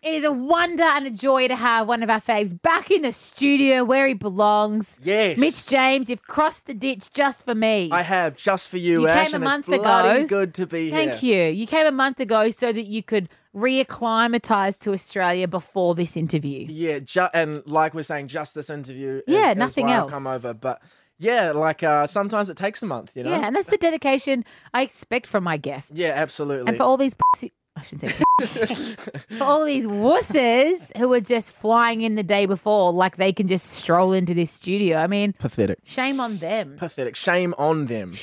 It is a wonder and a joy to have one of our faves back in the studio where he belongs. Yes. Mitch James, you've crossed the ditch just for me. I have, just for you, You Ash. came a and month it's ago. bloody good to be here. Thank you. You came a month ago so that you could reacclimatise to Australia before this interview. Yeah, and like we're saying, just this interview is nothing why else. I've come over. But yeah, sometimes it takes a month, you know? Yeah, and that's the dedication I expect from my guests. Yeah, absolutely. And for all these I shouldn't say for all these wusses who are just flying in the day before like they can just stroll into this studio. I mean, Pathetic. shame on them. Pathetic. Shame on them.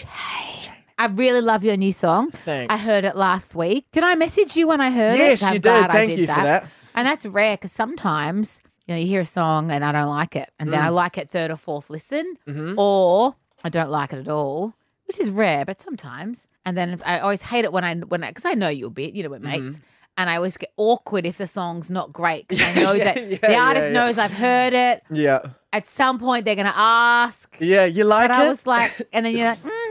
I really love your new song. Thanks. I heard it last week. Did I message you when I heard it? Yes, I'm you did. glad I Thank you for that. And that's rare because sometimes, you hear a song and I don't like it. And then I like it third or fourth listen. Or I don't like it at all, which is rare, but sometimes. And then I always hate it when because I know you a bit, we're mates. And I always get awkward if the song's not great because I know that the artist knows I've heard it. Yeah. At some point, they're going to ask. Yeah, you like but it? I was like, and then you're like, yeah.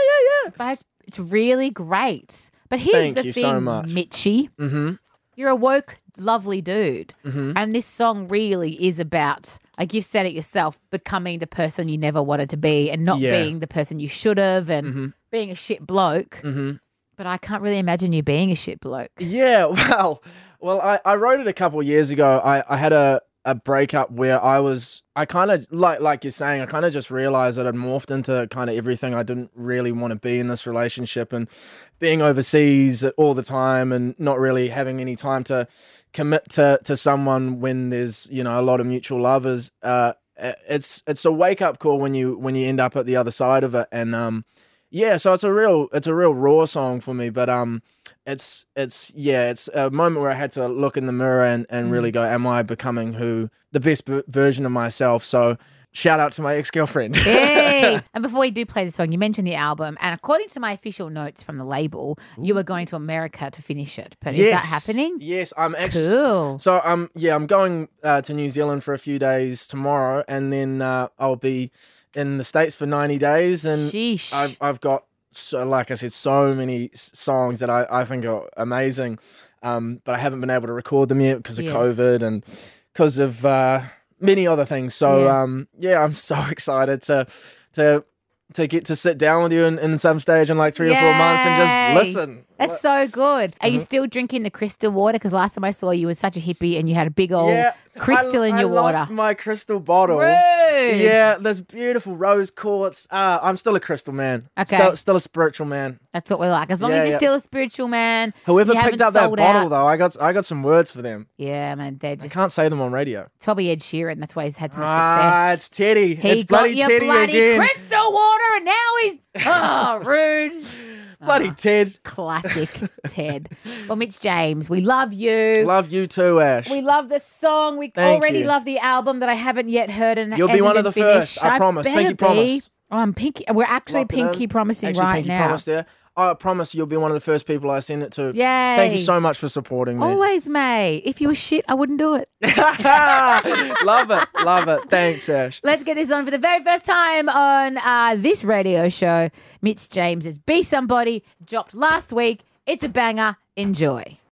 But it's really great. But here's Thank the you thing, so much. Mitchie. Mm-hmm. You're a woke, lovely dude. Mm-hmm. And this song really is about, like you've said it yourself, becoming the person you never wanted to be and not being the person you should have and being a shit bloke. Mm-hmm. But I can't really imagine you being a shit bloke. Yeah, well, I wrote it a couple of years ago. I had a breakup where I kind of, like you're saying, I kind of just realized that I'd morphed into kind of everything I didn't really want to be in this relationship, and being overseas all the time and not really having any time to commit to someone when there's, a lot of mutual love is, it's a wake up call when you end up at the other side of it. And, so it's a real raw song for me, but, it's a moment where I had to look in the mirror and really go, am I becoming the best version of myself? So shout out to my ex-girlfriend. Hey! And before we do play the song, you mentioned the album, and according to my official notes from the label, you were going to America to finish it. But is that happening? Yes, I'm actually. Cool. So I'm going to New Zealand for a few days tomorrow, and then I'll be in the States for 90 days, and Sheesh. I've got, so like I said, so many songs that I think are amazing, but I haven't been able to record them yet because of COVID and because of many other things. So I'm so excited to get to sit down with you in some stage in like 3 or 4 months and just listen. That's so good. Are you still drinking the crystal water? Because last time I saw you was such a hippie and you had a big old crystal in your water. I lost my crystal bottle. Rude. Yeah, this beautiful rose quartz. I'm still a crystal man. Okay. Still a spiritual man. That's what we like. As long as you're still a spiritual man. Whoever you picked haven't up that sold bottle, out. though, I got some words for them. Yeah, man. They're I just, can't say them on radio. it's probably Ed Sheeran. That's why he's had so much success. It's Teddy. He It's got bloody your Teddy bloody again. crystal water and now he's rude. Bloody Ted. Classic Ted. Well, Mitch James, we love you. Love you too, Ash. We love the song. We Thank already you. love the album that I haven't yet heard and You'll be hasn't one of been the finished. first. I promise. better Pinky be. promise. Oh, I'm pinky. We're actually Lock it in. pinky promising Actually, right pinky now. promise there. I promise you'll be one of the first people I send it to. Yay. Thank you so much for supporting me. Always, mate. If you were shit, I wouldn't do it. Love it. Love it. Thanks, Ash. Let's get this on for the very first time on this radio show. Mitch James's Be Somebody dropped last week. It's a banger. Enjoy.